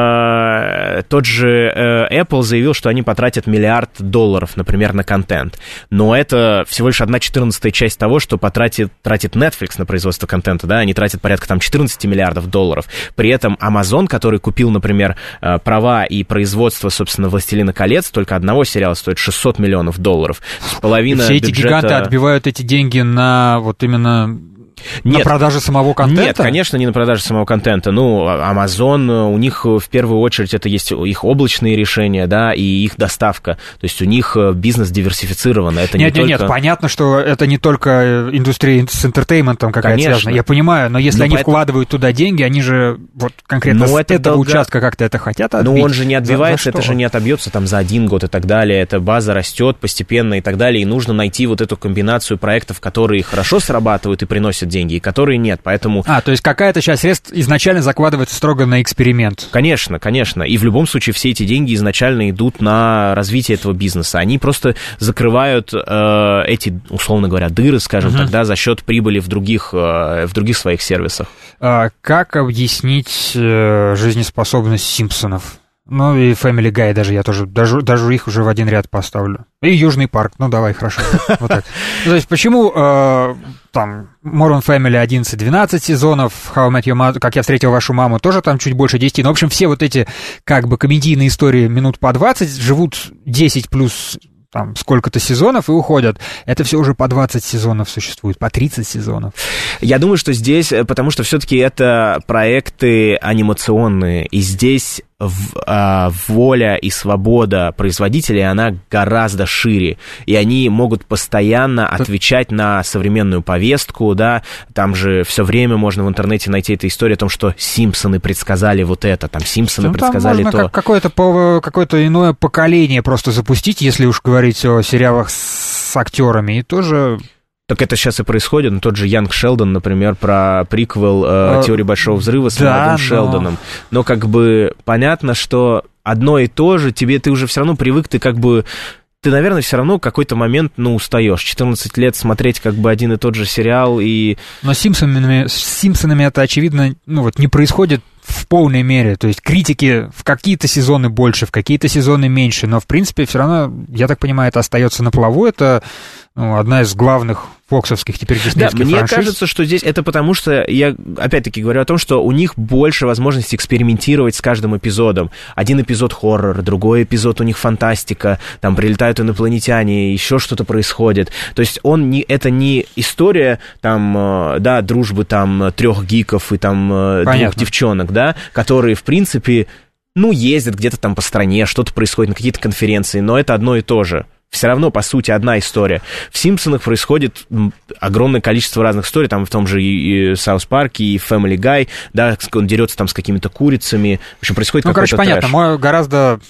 э, тот же э, Apple заявил, что они потратят миллиард долларов, например, на контент. Но это всего лишь одна четырнадцатая часть того, что потратит, тратит Netflix на производство контента, да, они тратят порядка там четырнадцать миллиардов долларов. При этом Amazon, который купил, например, э, права и производство, собственно, «Властелина колец», только одного сериала стоит шестьсот миллионов долларов. Половина все эти бюджета... гиганты отбивают эти деньги на вот именно... Нет, на продаже самого контента? Нет, конечно, не на продаже самого контента. Ну, Amazon, у них в первую очередь это есть их облачные решения, да, и их доставка. То есть у них бизнес диверсифицирован. Это нет, не нет, только... нет, понятно, что это не только индустрия с интертейментом какая-то конечно. связана. Я понимаю, но если но они поэтому... вкладывают туда деньги, они же вот конкретно ну, с это этого долго... участка как-то это хотят отбить. Ну, он же не отбивается, за, за это же не отобьется там за один год и так далее. Эта база растет постепенно и так далее. И нужно найти вот эту комбинацию проектов, которые хорошо срабатывают и приносят деньги, и которые нет. Поэтому... А, то есть какая-то часть средств изначально закладывается строго на эксперимент. Конечно, конечно. И в любом случае все эти деньги изначально идут на развитие этого бизнеса. Они просто закрывают э, эти, условно говоря, дыры, скажем uh-huh. так, да, за счет прибыли в других, э, в других своих сервисах. А как объяснить э, жизнеспособность Симпсонов? Ну и Family Guy даже я тоже, даже, даже их уже в один ряд поставлю. И Южный парк, ну давай, хорошо. Вот так. То есть почему э, там Modern Family одиннадцать-двенадцать сезонов, How I Met Your Mother, Как я встретил вашу маму, тоже там чуть больше десять. Ну, в общем, все вот эти как бы комедийные истории минут по двадцать живут десять плюс там сколько-то сезонов и уходят. Это все уже по двадцать сезонов существует, по тридцать сезонов. Я думаю, что здесь, потому что все-таки это проекты анимационные, и здесь в, а, воля и свобода производителей, она гораздо шире, и они могут постоянно отвечать на современную повестку, да, там же все время можно в интернете найти эту историю о том, что Симпсоны предсказали вот это, там Симпсоны ну, предсказали там то. Как, какое-то, какое-то иное поколение просто запустить, если уж говорить о сериалах с актерами, и тоже... Так это сейчас и происходит. Ну, тот же Янг Шелдон, например, про приквел э, «Теории Большого Взрыва» с да, молодым но... Шелдоном. Но как бы понятно, что одно и то же, тебе ты уже все равно привык, ты как бы... Ты, наверное, все равно в какой-то момент, ну, устаешь. четырнадцать лет смотреть как бы один и тот же сериал и... Но с Симпсонами, с Симпсонами это, очевидно, ну, вот не происходит в полной мере. То есть критики в какие-то сезоны больше, в какие-то сезоны меньше. Но, в принципе, все равно, я так понимаю, это остается на плаву. Это ну, одна из главных фоксовских теперь диснеевских да, мне франшиз. кажется, что здесь это потому, что я опять-таки говорю о том, что у них больше возможности экспериментировать с каждым эпизодом. Один эпизод хоррор, другой эпизод у них фантастика, там прилетают инопланетяне, еще что-то происходит. То есть он не, это не история там, да, дружбы там трех гиков и там Понятно. двух девчонок, да, которые, в принципе, ну, ездят где-то там по стране, что-то происходит на какие-то конференции, но это одно и то же. Все равно, по сути, одна история. В «Симпсонах» происходит огромное количество разных историй, там в том же и «Саус Парке», и «Family Guy», да, он дерется там с какими-то курицами, в общем, происходит ну, какой-то короче, понятно, трэш. мой гораздо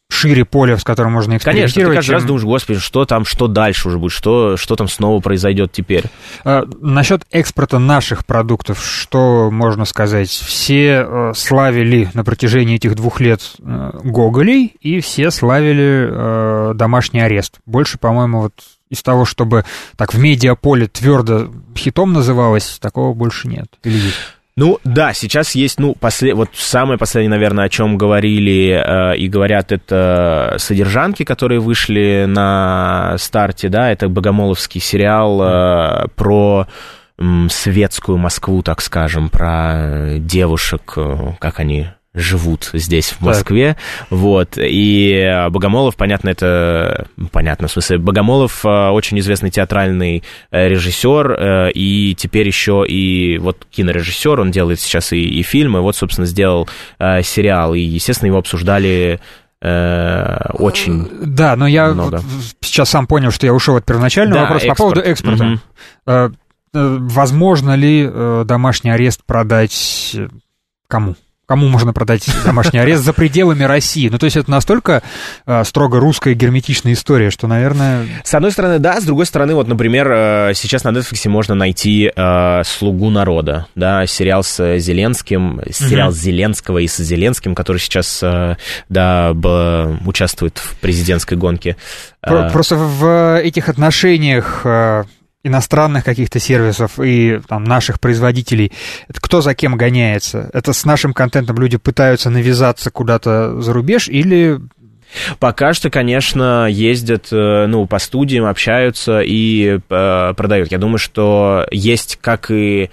шире поле, с которым можно экспериментировать. Конечно, ты каждый чем... раз думаешь, господи, что там, что дальше уже будет, что, что там снова произойдет теперь. А, насчет экспорта наших продуктов, что можно сказать? Все э, славили на протяжении этих двух лет э, Гоголей, и все славили э, домашний арест. Больше, по-моему, вот из того, чтобы так в медиаполе твердо хитом называлось, такого больше нет. Или есть? Ну, да, сейчас есть, ну, послед... вот самое последнее, наверное, о чем говорили э, и говорят, это «Содержанки», которые вышли на старте, да, это богомоловский сериал э, про м, светскую Москву, так скажем, про девушек, э, как они... живут здесь, в Москве, так. Вот, и Богомолов, понятно, это, понятно, в смысле, Богомолов очень известный театральный режиссер, и теперь еще и вот кинорежиссер, он делает сейчас и, и фильмы, вот, собственно, сделал сериал, и, естественно, его обсуждали очень Да, но я много. Вот сейчас сам понял, что я ушел от первоначального да, вопроса экспорт. По поводу экспорта. Mm-hmm. Возможно ли домашний арест продать кому? Кому можно продать домашний арест за пределами России? Ну, то есть это настолько э, строго русская герметичная история, что, наверное... С одной стороны, да, с другой стороны, вот, например, э, сейчас на Netflix можно найти э, «Слугу народа», да, сериал с Зеленским, сериал mm-hmm. Зеленского и с Зеленским, который сейчас, э, да, б, участвует в президентской гонке. Просто в этих отношениях... Э, иностранных каких-то сервисов и там, наших производителей, это кто за кем гоняется? Это с нашим контентом люди пытаются навязаться куда-то за рубеж или... Пока что, конечно, ездят, ну, по студиям, общаются и э, продают. Я думаю, что есть как и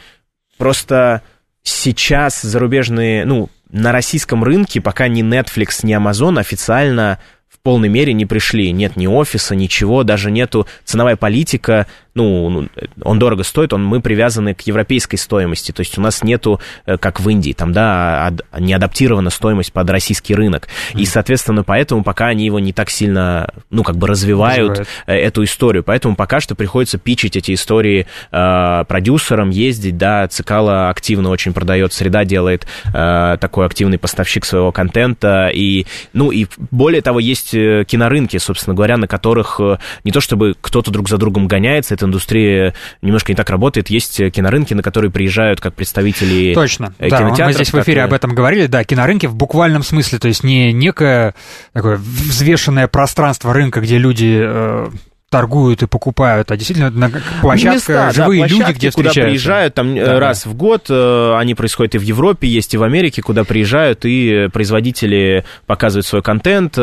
просто сейчас зарубежные, ну, на российском рынке пока ни Netflix, ни Amazon официально в полной мере не пришли. Нет ни офиса, ничего, даже нету ценовая политика. Ну, он дорого стоит, он, мы привязаны к европейской стоимости, то есть у нас нету, как в Индии, там, да, ад, не адаптирована стоимость под российский рынок, mm-hmm. и, соответственно, поэтому пока они его не так сильно, ну, как бы развивают Развивает. эту историю, поэтому пока что приходится питчить эти истории э, продюсерам, ездить, да, Цикало активно очень продает, Среда делает э, такой активный поставщик своего контента, и, ну, и более того, есть кинорынки, собственно говоря, на которых не то чтобы кто-то друг за другом гоняется, индустрия немножко не так работает. Есть кинорынки, на которые приезжают как представители Точно, кинотеатров. Да, мы здесь в эфире как... об этом говорили. Да, кинорынки в буквальном смысле, то есть не некое такое взвешенное пространство рынка, где люди... Э... торгуют и покупают, а действительно на площадка, места, живые да, люди, где куда встречаются. Приезжают, там да, раз да. в год, они происходят и в Европе, есть и в Америке, куда приезжают, и производители показывают свой контент,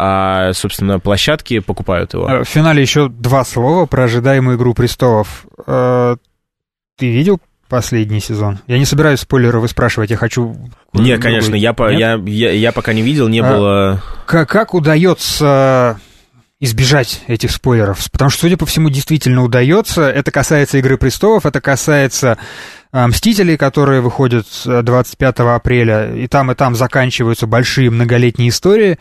а, собственно, площадки покупают его. В финале еще два слова про ожидаемую «Игру престолов». Ты видел последний сезон? Я не собираюсь спойлеры выспрашивать, я хочу... Нет, конечно, я, я, я, я пока не видел, не а, было... Как, как удается... избежать этих спойлеров, потому что, судя по всему, действительно удается. Это касается «Игры престолов», это касается э, «Мстителей», которые выходят двадцать пятого апреля, и там, и там заканчиваются большие многолетние истории,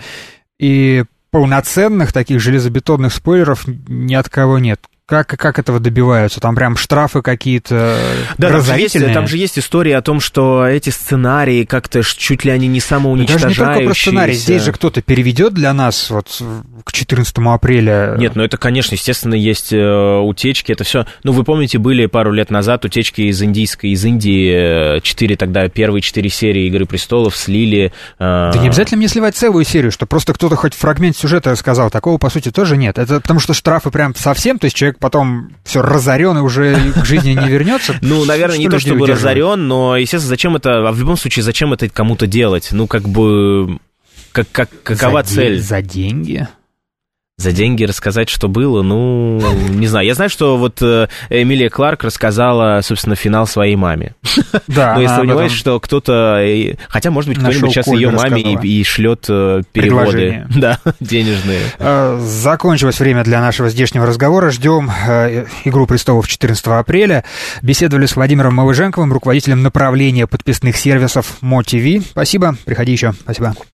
и полноценных таких железобетонных спойлеров ни от кого нет. Как, как этого добиваются? Там прям штрафы какие-то да, разорительные? Там же, есть, там же есть история о том, что эти сценарии как-то чуть ли они не самоуничтожающиеся. Даже не только про сценарий. Здесь же кто-то переведет для нас вот к четырнадцатому апреля. Нет, ну это, конечно, естественно, есть э, утечки. Это все. Ну, вы помните, были пару лет назад утечки из индийской, из Индии. Четыре тогда, первые четыре серии «Игры престолов» слили. Э... Да не обязательно мне сливать целую серию, что просто кто-то хоть фрагмент сюжета рассказал. Такого, по сути, тоже нет. Это потому что штрафы прям совсем, то есть человек потом все разорен и уже к жизни не вернется. Ну, наверное, не то чтобы разорен, но, естественно, зачем это, а в любом случае, зачем это кому-то делать? Ну, как бы, как, как, какова цель? За деньги? За деньги рассказать, что было, ну, не знаю. Я знаю, что вот Эмилия Кларк рассказала, собственно, финал своей маме. Да. Но я сомневаюсь, что кто-то... Хотя, может быть, кто-нибудь сейчас ее маме и, и шлет переводы. Да, денежные. Закончилось время для нашего здешнего разговора. Ждем «Игру престолов» четырнадцатого апреля. Беседовали с Владимиром Малыженковым, руководителем направления подписных сервисов МО ТВ. Спасибо. Приходи еще. Спасибо.